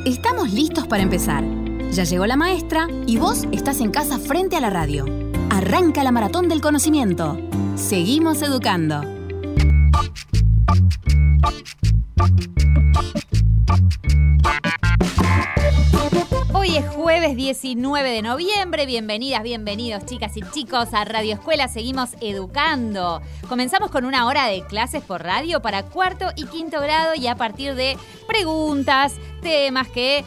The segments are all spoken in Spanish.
Estamos listos para empezar. Ya llegó la maestra y vos estás en casa frente a la radio. Arranca la maratón del conocimiento. Seguimos educando. Hoy es jueves 19 de noviembre. Bienvenidas, bienvenidos, chicas y chicos, a Radio Escuela. Seguimos educando. Comenzamos con una hora de clases por radio para cuarto y quinto grado y a partir de preguntas, temas que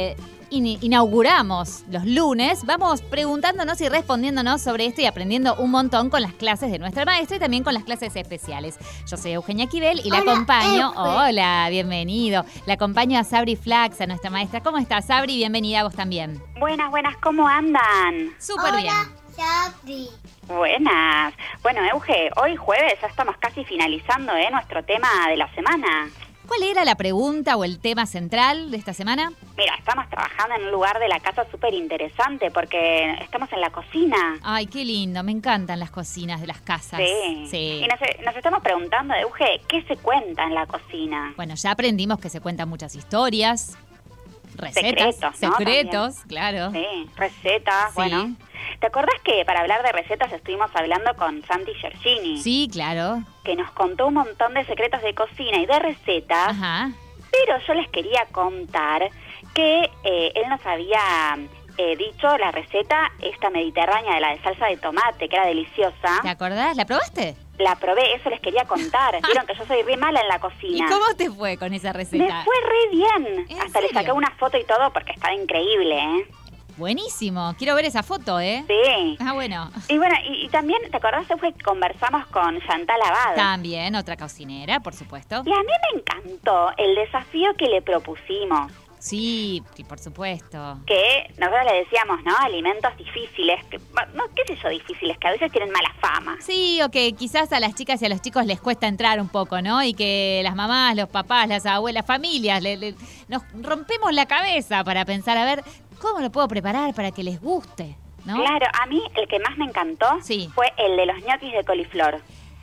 inauguramos los lunes, vamos preguntándonos y respondiéndonos sobre esto y aprendiendo un montón con las clases de nuestra maestra y también con las clases especiales. Yo soy Eugenia Quibel y la acompaño. Hola, bienvenido. La acompaño a Sabri Flax, a nuestra maestra. ¿Cómo estás, Sabri? Bienvenida a vos también. Buenas, ¿cómo andan? Súper bien. Sabri. Buenas. Bueno, Euge, hoy jueves ya estamos casi finalizando nuestro tema de la semana. ¿Cuál era la pregunta o el tema central de esta semsemana? Mira, estamos trabajando en un lugar de la casa súper interesante porque estamos en la cocina. Ay, qué lindo, me encantan las cocinas de las casas. Sí. Y nos estamos preguntando, Euge, ¿qué se cuenta en la cocina? Bueno, ya aprendimos que se cuentan muchas historias, recetas, secretos, ¿no? Claro. Sí, recetas, sí. Bueno. ¿Te acordás que para hablar de recetas estuvimos hablando con Santi Giorgini? Sí, claro. Que nos contó un montón de secretos de cocina y de recetas. Ajá. Pero yo les quería contar que él nos había dicho la receta esta mediterránea de la de salsa de tomate, que era deliciosa. ¿Te acordás? ¿La probaste? La probé, eso les quería contar. Vieron que yo soy re mala en la cocina. ¿Y cómo te fue con esa receta? Me fue re bien. Hasta serio? le saqué una foto y todo porque estaba increíble, Buenísimo, quiero ver esa foto, Sí. Ah, bueno. Y bueno, y también, ¿te acordás que conversamos con Chantal Abad? También, otra cocinera, por supuesto. Y a mí me encantó el desafío que le propusimos. Sí, por supuesto. Que nosotros le decíamos, ¿no? Alimentos difíciles, que, no, qué sé yo, difíciles, que a veces tienen mala fama. Sí, o que quizás a las chicas y a los chicos les cuesta entrar un poco, ¿no? Y que las mamás, los papás, las abuelas, familias, nos rompemos la cabeza para pensar, a ver, ¿cómo lo puedo preparar para que les guste? ¿No? Claro, a mí el que más me encantó fue el de los ñoquis de coliflor.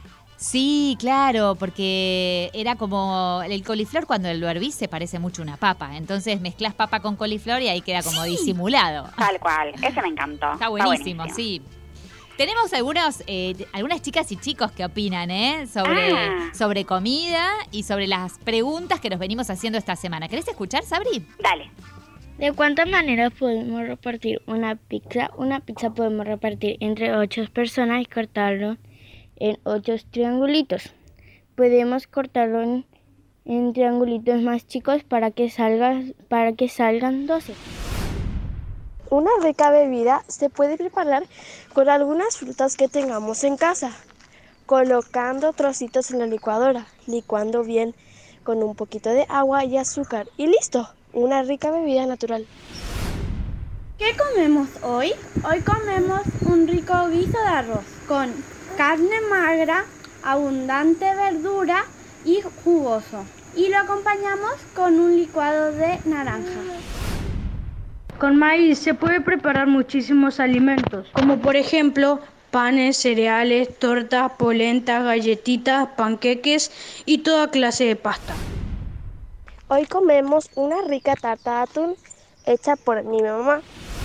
Sí, claro, porque era como el coliflor cuando lo hervís se parece mucho a una papa. Entonces mezclás papa con coliflor y ahí queda como disimulado. Tal cual, ese me encantó. Está buenísimo, sí. Tenemos algunas chicas y chicos que opinan sobre comida y sobre las preguntas que nos venimos haciendo esta semana. ¿Querés escuchar, Sabri? Dale. ¿De cuántas maneras podemos repartir una pizza? Una pizza podemos repartir entre 8 personas y cortarlo en 8 triangulitos. Podemos cortarlo en triangulitos más chicos para que salgan 12. Una rica bebida se puede preparar con algunas frutas que tengamos en casa, colocando trocitos en la licuadora, licuando bien con un poquito de agua y azúcar y listo, una rica bebida natural. ¿Qué comemos hoy? Hoy comemos un rico guiso de arroz con carne magra, abundante verdura y jugoso. Y lo acompañamos con un licuado de naranja. Con maíz se puede preparar muchísimos alimentos, como por ejemplo panes, cereales, tortas, polentas, galletitas, panqueques y toda clase de pasta. Hoy comemos una rica tarta de atún hecha por mi mamá.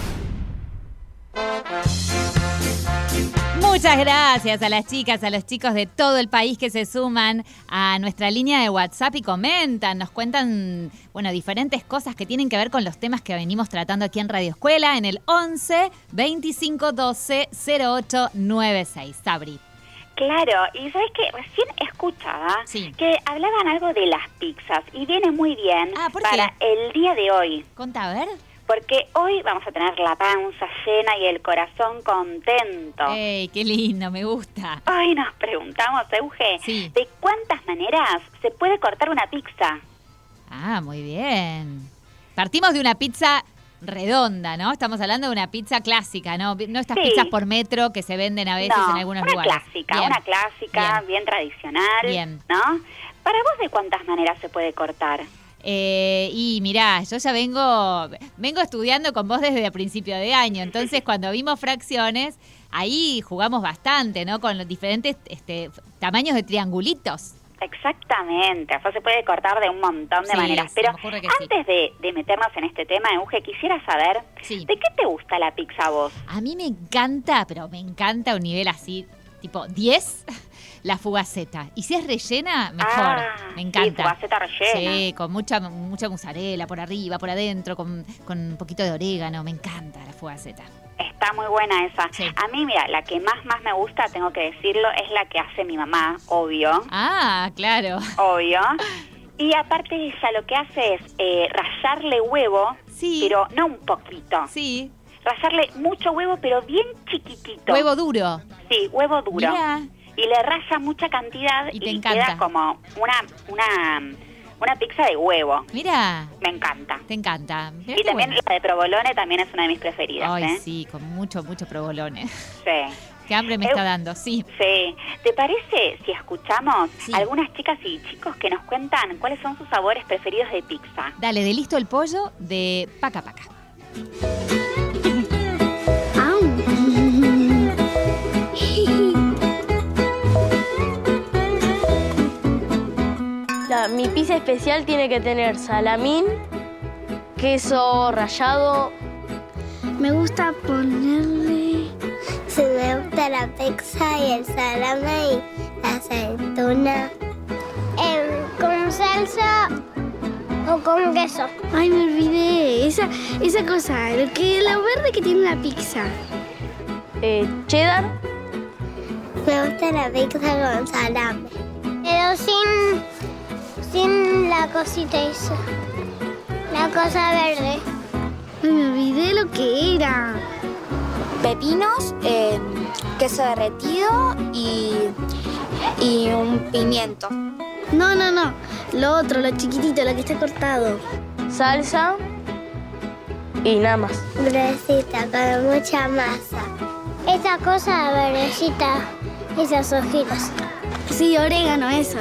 Muchas gracias a las chicas, a los chicos de todo el país que se suman a nuestra línea de WhatsApp y comentan, nos cuentan, diferentes cosas que tienen que ver con los temas que venimos tratando aquí en Radio Escuela en el 11 25 12 08 96. Sabri. Claro, y ¿sabes qué? Recién escuchaba que hablaban algo de las pizzas y viene muy bien para el día de hoy. Contá, a ver. Porque hoy vamos a tener la panza llena y el corazón contento. ¡Ey, qué lindo! Me gusta. Hoy nos preguntamos, Euge, ¿de cuántas maneras se puede cortar una pizza? Ah, muy bien. Partimos de una pizza redonda, ¿no? Estamos hablando de una pizza clásica, ¿no? No estas pizzas por metro que se venden a veces en algunos lugares. Una clásica, bien tradicional, ¿no? ¿Para vos de cuántas maneras se puede cortar? Y mirá, yo ya vengo estudiando con vos desde el principio de año, entonces cuando vimos fracciones, ahí jugamos bastante, ¿no? Con los diferentes tamaños de triangulitos. Exactamente, o sea, se puede cortar de un montón de maneras. Pero antes de meternos en este tema, Euge, quisiera saber, ¿de qué te gusta la pizza a vos? A mí me encanta, pero me encanta a un nivel así, tipo 10, la fugaceta. Y si es rellena, mejor. Me encanta. Sí, fugaceta rellena. Sí, con mucha mozzarella por arriba, por adentro, con un poquito de orégano. Me encanta la fugaceta. Está muy buena esa. Sí. A mí, mira, la que más me gusta, tengo que decirlo, es la que hace mi mamá, obvio. Ah, claro. Obvio. Y aparte ella lo que hace es rallarle huevo, pero no un poquito. Sí. Rallarle mucho huevo, pero bien chiquitito. ¿Huevo duro? Sí, huevo duro. Mira. Y le raya mucha cantidad y te encanta. Queda como una pizza de huevo. Mira. Me encanta. Te encanta. Mirá y también la de provolone también es una de mis preferidas. Ay, sí, con mucho provolone. Sí. Qué hambre me está dando, sí. Sí. ¿Te parece si escuchamos algunas chicas y chicos que nos cuentan cuáles son sus sabores preferidos de pizza? Dale, de Listo el Pollo, de Paca Paca. Mi pizza especial tiene que tener salamín, queso rallado. Me gusta ponerle... Si me gusta la pizza y el salame y la aceituna. ¿Con salsa o con queso? Ay, me olvidé. Esa cosa, lo verde que tiene la pizza. Cheddar. Me gusta la pizza con salame. Pero sin la cosita esa. La cosa verde. Ay, me olvidé lo que era. Pepinos, queso derretido y un pimiento. No. Lo otro, lo chiquitito, lo que está cortado. Salsa y nada más. Verdecita, con mucha masa. Esa cosa verdecita, esas hojitas. Sí, orégano, eso.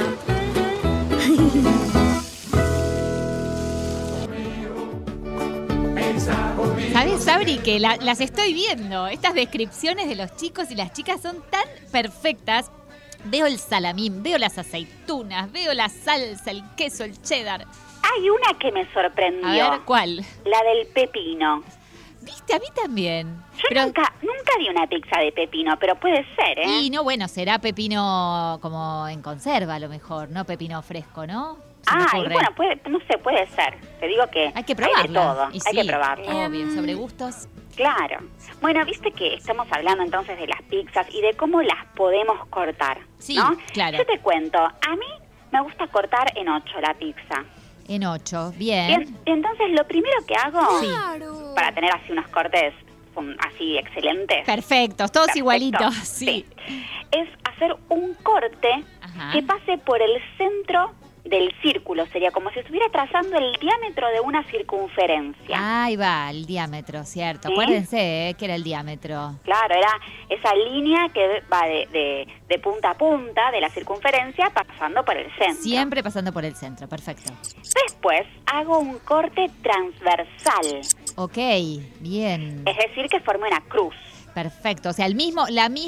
¿Sabes, Sabri, que las estoy viendo? Estas descripciones de los chicos y las chicas son tan perfectas. Veo el salamín, veo las aceitunas, veo la salsa, el queso, el cheddar. Hay una que me sorprendió. A ver, ¿cuál? La del pepino. ¿Viste? A mí también. Yo nunca vi una pizza de pepino, pero puede ser, ¿eh? Y no, bueno, será pepino como en conserva a lo mejor, no pepino fresco, ¿no? Y bueno, puede ser. Te digo que hay que probarla. Hay de todo, y hay que probarla. Obvio, sobre gustos. Claro. Bueno, viste que estamos hablando entonces de las pizzas y de cómo las podemos cortar, sí, ¿no? Claro. Yo te cuento, a mí me gusta cortar en 8 la pizza. En 8, bien. Entonces lo primero que hago, para tener así unos cortes así excelentes. Perfectos, todos igualitos, sí. Es hacer un corte que pase por el centro del círculo, sería como si estuviera trazando el diámetro de una circunferencia. Ahí va, el diámetro, cierto. ¿Sí? Acuérdense que era el diámetro. Claro, era esa línea que va de punta a punta de la circunferencia pasando por el centro. Siempre pasando por el centro, perfecto. Después hago un corte transversal. Ok, bien. Es decir, que forme una cruz. Perfecto, o sea, el mismo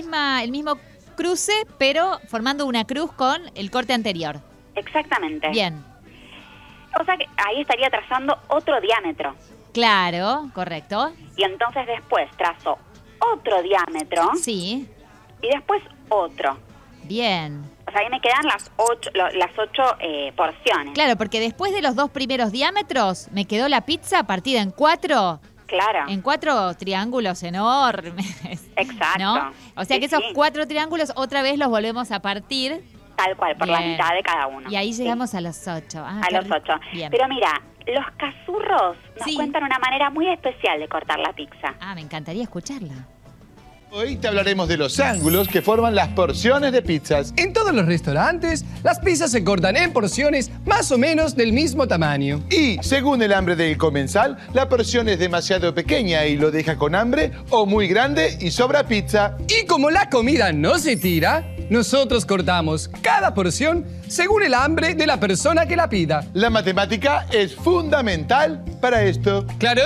cruce, pero formando una cruz con el corte anterior. Exactamente. Bien. O sea que ahí estaría trazando otro diámetro. Claro, correcto. Y entonces después trazo otro diámetro. Sí. Y después otro. Bien. O sea, ahí me quedan las 8 porciones. Claro, porque después de los 2 primeros diámetros me quedó la pizza partida en 4. Claro. En 4 triángulos enormes. Exacto. ¿No? O sea que esos 4 triángulos otra vez los volvemos a partir. Tal cual, por la mitad de cada uno. Y ahí llegamos a los 8. A los 8. Bien. Pero mira, los cazurros nos cuentan una manera muy especial de cortar la pizza. Me encantaría escucharla. Hoy te hablaremos de los ángulos que forman las porciones de pizzas. En todos los restaurantes, las pizzas se cortan en porciones más o menos del mismo tamaño. Y, según el hambre del comensal, la porción es demasiado pequeña y lo deja con hambre, o muy grande y sobra pizza. Y como la comida no se tira, nosotros cortamos cada porción según el hambre de la persona que la pida. La matemática es fundamental para esto. ¿Claro?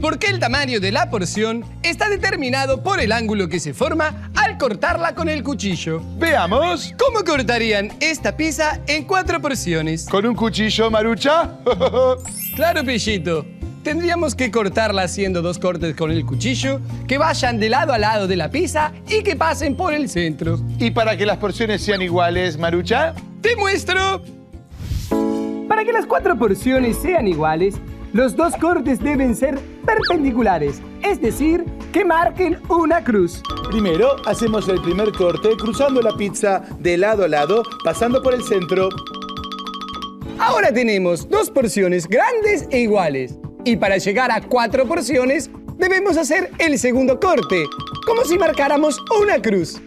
Porque el tamaño de la porción está determinado por el ángulo que se forma al cortarla con el cuchillo. Veamos. ¿Cómo cortarían esta pizza en 4 porciones? ¿Con un cuchillo, Marucha? Claro, Pellito. Tendríamos que cortarla haciendo 2 cortes con el cuchillo que vayan de lado a lado de la pizza y que pasen por el centro. ¿Y para que las porciones sean iguales, Marucha? ¡Te muestro! Para que las 4 porciones sean iguales, los 2 cortes deben ser perpendiculares, es decir, que marquen una cruz. Primero, hacemos el primer corte cruzando la pizza de lado a lado, pasando por el centro. Ahora tenemos 2 porciones grandes e iguales. Y para llegar a 4 porciones, debemos hacer el segundo corte, como si marcáramos una cruz.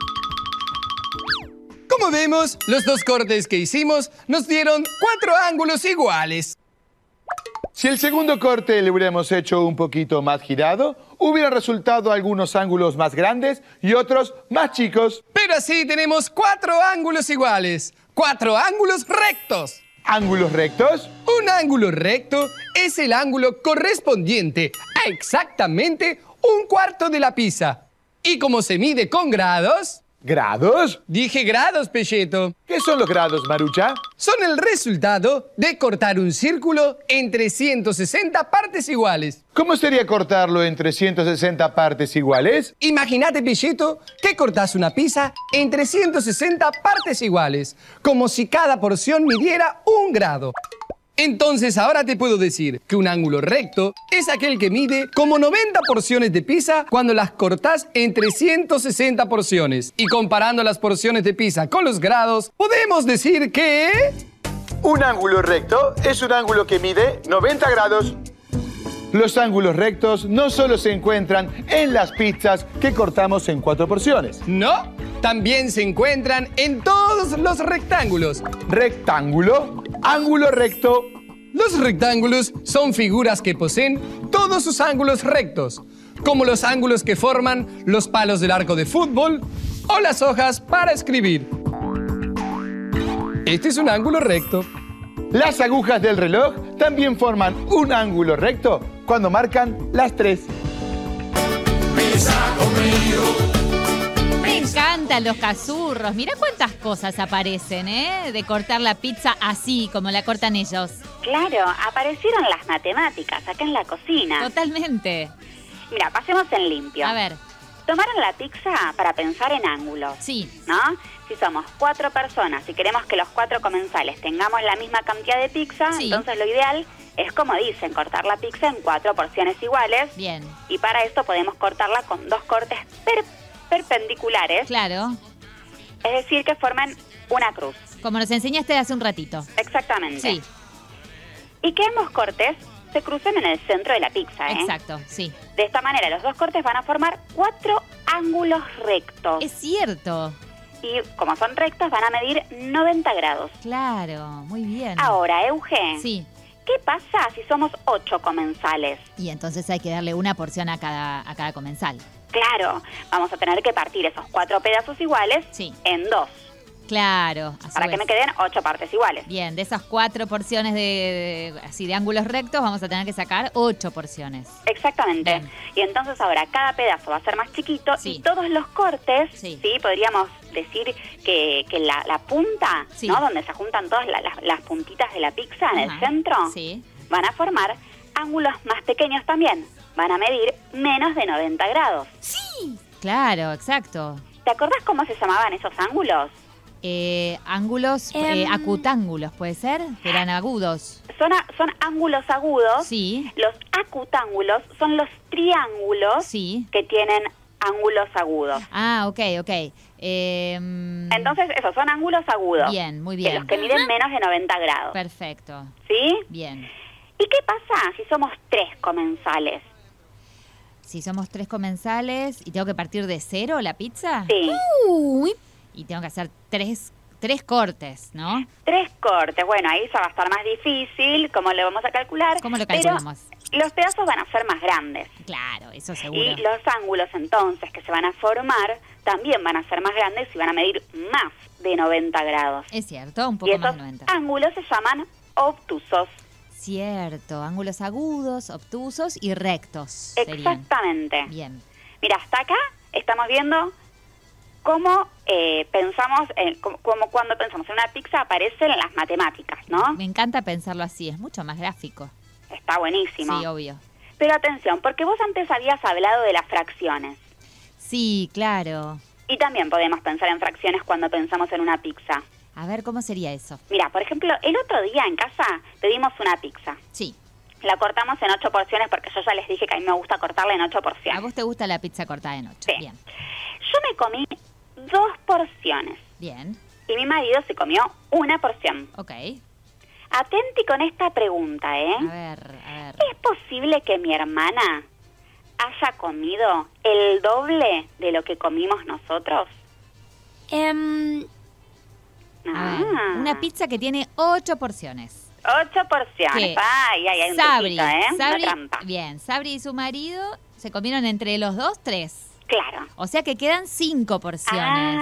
Como vemos, los 2 cortes que hicimos nos dieron 4 ángulos iguales. Si el segundo corte le hubiéramos hecho un poquito más girado, hubieran resultado algunos ángulos más grandes y otros más chicos. Pero así tenemos 4 ángulos iguales. 4 ángulos rectos. ¿Ángulos rectos? Un ángulo recto es el ángulo correspondiente a exactamente 1/4 de la pizza. Y como se mide con grados... ¿Grados? Dije grados, Pelleto. ¿Qué son los grados, Marucha? Son el resultado de cortar un círculo en 360 partes iguales. ¿Cómo sería cortarlo en 360 partes iguales? Imagínate, Pelleto, que cortás una pizza en 360 partes iguales, como si cada porción midiera 1 grado. Entonces ahora te puedo decir que un ángulo recto es aquel que mide como 90 porciones de pizza cuando las cortás en 360 porciones. Y comparando las porciones de pizza con los grados, podemos decir que... Un ángulo recto es un ángulo que mide 90 grados. Los ángulos rectos no solo se encuentran en las pizzas que cortamos en 4 porciones. No, también se encuentran en todos los rectángulos. Rectángulo, ángulo recto. Los rectángulos son figuras que poseen todos sus ángulos rectos, como los ángulos que forman los palos del arco de fútbol o las hojas para escribir. Este es un ángulo recto. Las agujas del reloj también forman un ángulo recto cuando marcan las 3. Me encantan los cazurros. Mira cuántas cosas aparecen, de cortar la pizza así, como la cortan ellos. Claro, aparecieron las matemáticas acá en la cocina. Totalmente. Mira, pasemos en limpio. A ver. Tomaron la pizza para pensar en ángulos. Sí. ¿No? Si somos 4 personas y queremos que los 4 comensales tengamos la misma cantidad de pizza, sí, entonces lo ideal es, como dicen, cortar la pizza en 4 porciones iguales. Bien. Y para esto podemos cortarla con 2 cortes perpendiculares. Claro. Es decir, que forman una cruz. Como nos enseñaste hace un ratito. Exactamente. Sí. Y que ambos cortes se crucen en el centro de la pizza, Exacto, sí. De esta manera, los 2 cortes van a formar 4 ángulos rectos. Es cierto. Y como son rectos, van a medir 90 grados. Claro, muy bien. Ahora, Euge. Sí. ¿Qué pasa si somos 8 comensales? Y entonces hay que darle una porción a cada comensal. Claro, vamos a tener que partir esos 4 pedazos iguales en 2. Claro. Para que me queden 8 partes iguales. Bien, de esas 4 porciones de ángulos rectos vamos a tener que sacar 8 porciones. Exactamente. Bien. Y entonces ahora cada pedazo va a ser más chiquito y todos los cortes, sí podríamos decir que la punta, ¿no? Donde se juntan todas las puntitas de la pizza en el centro, van a formar ángulos más pequeños también. Van a medir menos de 90 grados. Sí. Claro, exacto. ¿Te acordás cómo se llamaban esos ángulos? Ángulos, acutángulos, ¿puede ser? Eran agudos. Son ángulos agudos. Sí. Los acutángulos son los triángulos que tienen ángulos agudos. Ah, ok. Entonces, esos son ángulos agudos. Bien, muy bien. De los que miden menos de 90 grados. Perfecto. ¿Sí? Bien. ¿Y qué pasa si somos 3 comensales? Si somos 3 comensales y tengo que partir de 0 la pizza. Sí. Y tengo que hacer 3 cortes, ¿no? 3 cortes. Bueno, ahí ya va a estar más difícil. ¿Cómo lo vamos a calcular? ¿Cómo lo calculamos? Pero los pedazos van a ser más grandes. Claro, eso seguro. Y los ángulos, entonces, que se van a formar, también van a ser más grandes y van a medir más de 90 grados. Es cierto, un poco más de 90. Y estos ángulos se llaman obtusos. Cierto, ángulos agudos, obtusos y rectos. Exactamente. Serían. Bien. Mira, hasta acá estamos viendo cómo pensamos, como cuando pensamos en una pizza aparecen las matemáticas, ¿no? Me encanta pensarlo así, es mucho más gráfico. Está buenísimo. Sí, obvio. Pero atención, porque vos antes habías hablado de las fracciones. Sí, claro. Y también podemos pensar en fracciones cuando pensamos en una pizza. A ver, ¿cómo sería eso? Mira, por ejemplo, el otro día en casa pedimos una pizza. Sí. La cortamos en 8 porciones porque yo ya les dije que a mí me gusta cortarla en 8 porciones. ¿A vos te gusta la pizza cortada en 8? Sí. Bien. Yo me comí 2 porciones. Bien. Y mi marido se comió 1 porción. Ok. Atenti con esta pregunta, ¿eh? A ver. ¿Es posible que mi hermana haya comido el doble de lo que comimos nosotros? A ver, una pizza que tiene 8 porciones. 8 porciones. Ay, hay un truquito, ¿eh? Una trampa. Bien, Sabri y su marido se comieron entre los dos 3. Claro. O sea que quedan 5 porciones.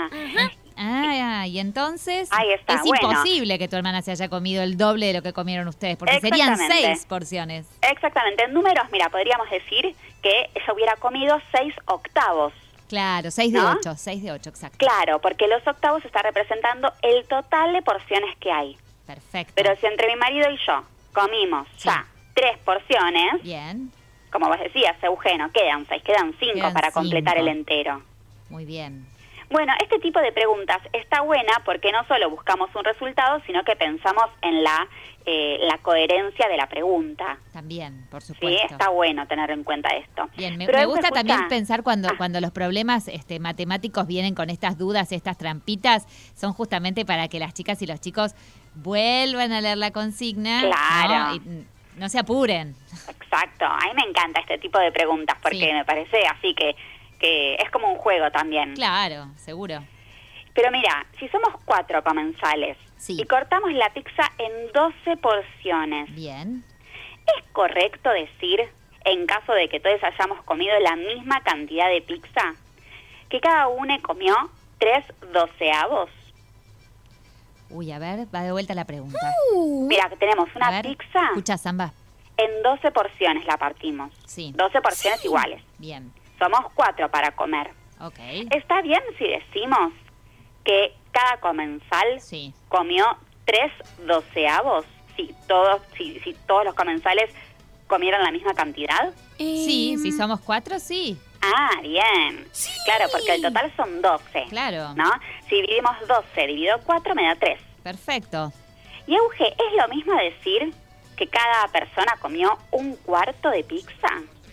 Y entonces ahí está, es imposible que tu hermana se haya comido el doble de lo que comieron ustedes, porque serían 6 porciones. Exactamente. En números, mira, podríamos decir que ella hubiera comido 6 octavos. Claro, 6 de 8, 6 de 8, exacto. Claro, porque los octavos está representando el total de porciones que hay. Perfecto. Pero si entre mi marido y yo comimos ya 3 porciones, bien, como vos decías, Eugenio, quedan 6, quedan 5 para completar el entero. Muy bien. Bueno, este tipo de preguntas está buena porque no solo buscamos un resultado, sino que pensamos en la coherencia de la pregunta. También, por supuesto. Sí, está bueno tener en cuenta esto. Bien, me gusta también pensar cuando los problemas matemáticos vienen con estas dudas, estas trampitas, son justamente para que las chicas y los chicos vuelvan a leer la consigna. Claro. ¿No? Y no se apuren. Exacto. A mí me encanta este tipo de preguntas porque me parece así que es como un juego también. Claro, seguro. Pero mira, si somos 4 comensales y cortamos la pizza en 12 porciones. Bien. ¿Es correcto decir, en caso de que todos hayamos comido la misma cantidad de pizza, que cada uno comió 3 doceavos? Uy, a ver, va de vuelta la pregunta. Mira, que tenemos una pizza. Escucha, Samba. En 12 porciones la partimos. Sí. 12 porciones iguales. Bien. Somos 4 para comer. Ok. ¿Está bien si decimos que cada comensal comió 3 doceavos? Si todos los comensales comieron la misma cantidad. Sí, si somos 4, sí. Ah, bien. Sí. Claro, porque el total son 12. Claro. ¿No? Si dividimos 12 dividido 4 me da 3. Perfecto. Y Euge, ¿es lo mismo decir que cada persona comió un cuarto de pizza?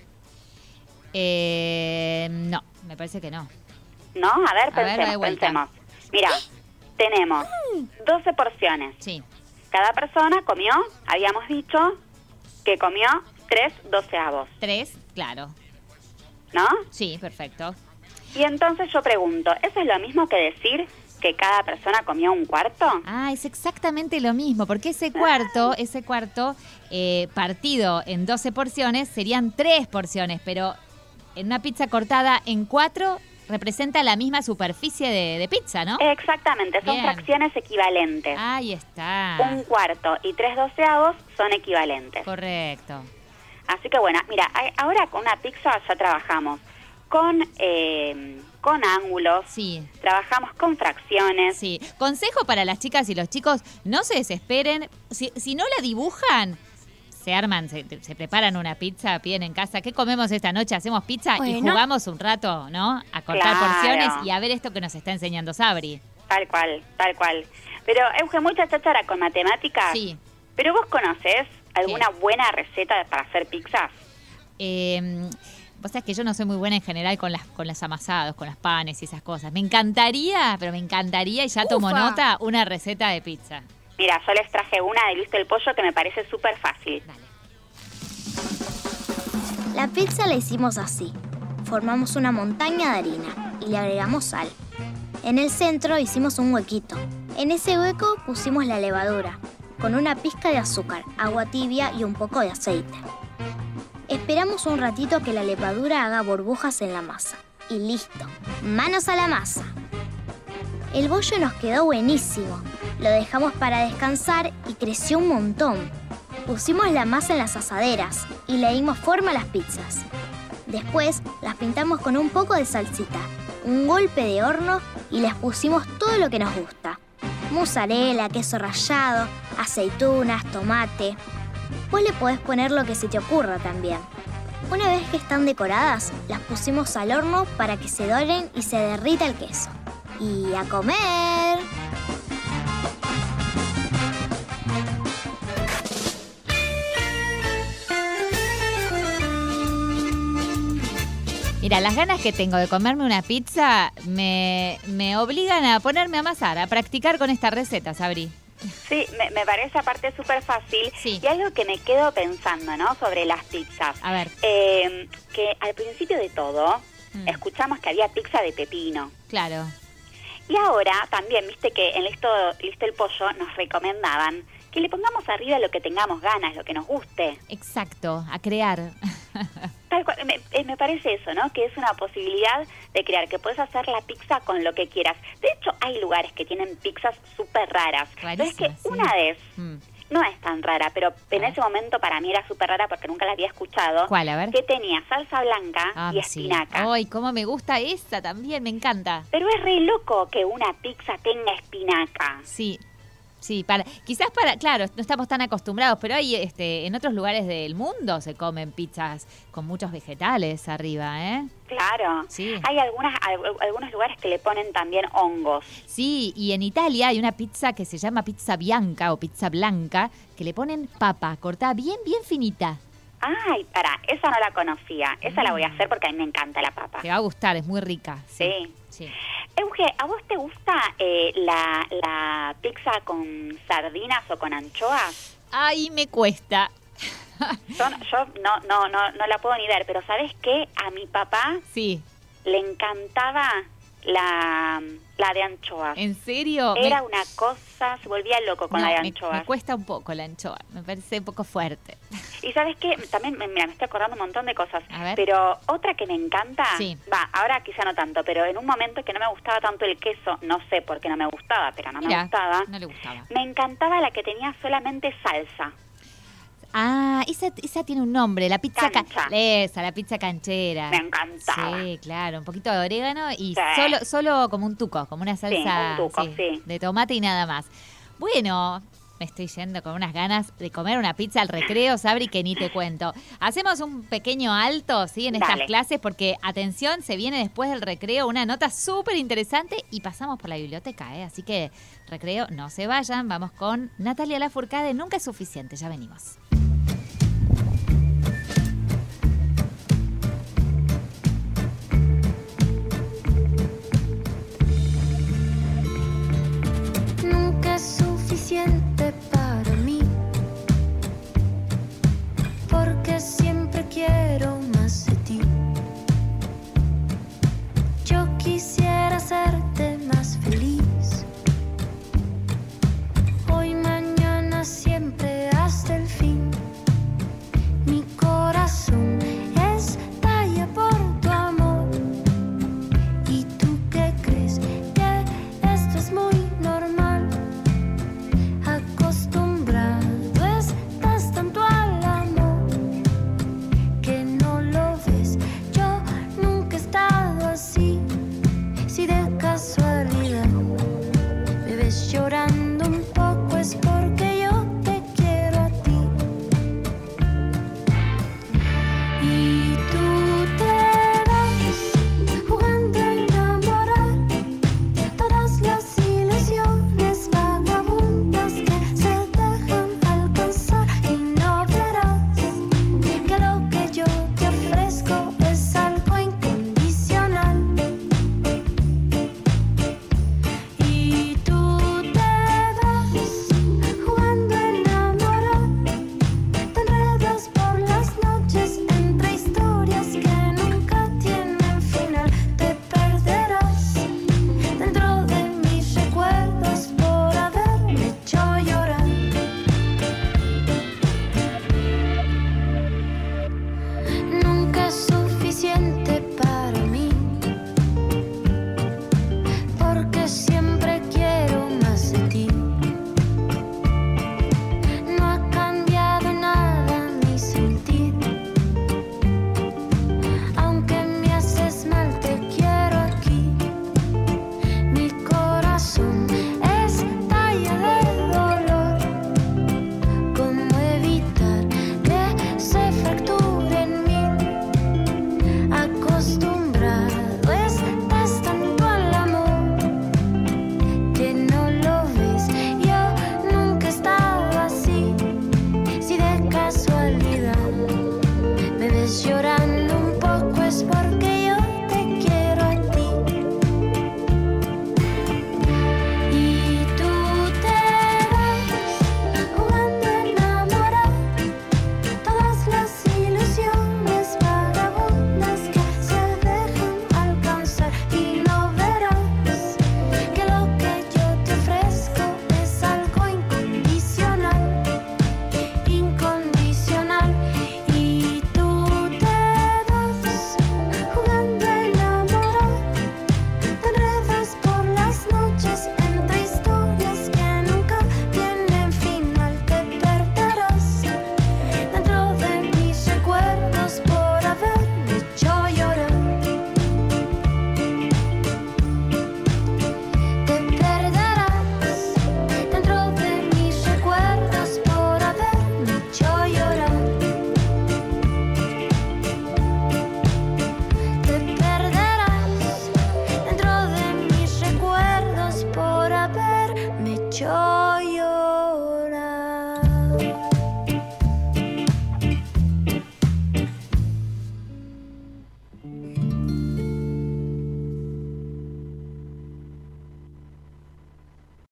No, me parece que no. ¿No? A ver, pensemos. Mira, tenemos 12 porciones. Sí. Cada persona comió, habíamos dicho, que comió 3 doceavos. 3, claro. ¿No? Sí, perfecto. Y entonces yo pregunto, ¿eso es lo mismo que decir que cada persona comió un cuarto? Ah, es exactamente lo mismo, porque ese cuarto partido en 12 porciones serían 3 porciones, pero en una pizza cortada en 4 representa la misma superficie de pizza, ¿no? Exactamente, son fracciones equivalentes. Ahí está. Un cuarto y 3 doceavos son equivalentes. Correcto. Así que bueno, mira, ahora con una pizza ya trabajamos con ángulos, trabajamos con fracciones. Sí, consejo para las chicas y los chicos, no se desesperen, si no la dibujan, se preparan una pizza, piden en casa, ¿qué comemos esta noche? Hacemos pizza y jugamos un rato, ¿no? A cortar porciones y a ver esto que nos está enseñando Sabri. Tal cual. Pero, Euge, mucha cháchara con matemáticas. Sí. ¿Pero vos conocés alguna buena receta para hacer pizzas? Vos sabés que yo no soy muy buena en general con los amasados, con los panes y esas cosas. Me encantaría, y ya tomo nota, una receta de pizza. Mira, yo les traje una de Luis del Pollo que me parece súper fácil. Dale. La pizza la hicimos así. Formamos una montaña de harina y le agregamos sal. En el centro hicimos un huequito. En ese hueco pusimos la levadura, con una pizca de azúcar, agua tibia y un poco de aceite. Esperamos un ratito que la levadura haga burbujas en la masa. Y listo, manos a la masa. El bollo nos quedó buenísimo. Lo dejamos para descansar y creció un montón. Pusimos la masa en las asaderas y le dimos forma a las pizzas. Después las pintamos con un poco de salsita, un golpe de horno y les pusimos todo lo que nos gusta. Mozzarella, queso rallado, aceitunas, tomate. Vos le podés poner lo que se te ocurra también. Una vez que están decoradas, las pusimos al horno para que se doren y se derrita el queso. ¡Y a comer! Mira, las ganas que tengo de comerme una pizza me obligan a ponerme a amasar, a practicar con esta receta, Sabri. Sí, me parece aparte súper fácil. Sí. Y algo que me quedo pensando, ¿no? Sobre las pizzas. A ver. Que al principio de todo, escuchamos que había pizza de pepino. Claro. Y ahora también, viste que en Listo el Pollo nos recomendaban que le pongamos arriba lo que tengamos ganas, lo que nos guste. Exacto, a crear. Tal cual, me parece eso, ¿no? Que es una posibilidad de crear, que puedes hacer la pizza con lo que quieras. De hecho, hay lugares que tienen pizzas súper raras. Entonces, que sí. Una vez, no es tan rara, pero en ese momento para mí era súper rara porque nunca la había escuchado. ¿Cuál? A ver. Que tenía salsa blanca y espinaca. ¡Ay, cómo me gusta esa también! Me encanta. Pero es re loco que una pizza tenga espinaca. Sí. Sí, claro, no estamos tan acostumbrados, pero hay en otros lugares del mundo se comen pizzas con muchos vegetales arriba, ¿eh? Claro. Sí. Hay algunos lugares que le ponen también hongos. Sí, y en Italia hay una pizza que se llama pizza bianca o pizza blanca, que le ponen papa cortada bien finita. Ay, esa no la conocía. Esa la voy a hacer porque a mí me encanta la papa. Te va a gustar, es muy rica. Sí. Euge, ¿a vos te gusta la pizza con sardinas o con anchoas? Ay, me cuesta. Yo no la puedo ni ver, pero ¿sabés qué? A mi papá le encantaba la de anchoas. ¿En serio? Era una cosa, se volvía loco con la de anchoas. Me cuesta un poco la anchoa, me parece un poco fuerte. Y ¿sabes qué? También, mira, me estoy acordando un montón de cosas. A ver. Pero otra que me encanta, ahora quizá no tanto, pero en un momento que no me gustaba tanto el queso, no sé por qué no me gustaba, pero me gustaba. No le gustaba. Me encantaba la que tenía solamente salsa. Ah, esa tiene un nombre, la pizza cancha. La pizza canchera. Me encantaba. Sí, claro, un poquito de orégano y solo como un tuco, como una salsa de tomate y nada más. Bueno, me estoy yendo con unas ganas de comer una pizza al recreo, Sabri, que ni te cuento. Hacemos un pequeño alto, en estas clases, porque, atención, se viene después del recreo una nota súper interesante y pasamos por la biblioteca, Así que, recreo, no se vayan, vamos con Natalia Lafourcade, Nunca es suficiente, ya venimos.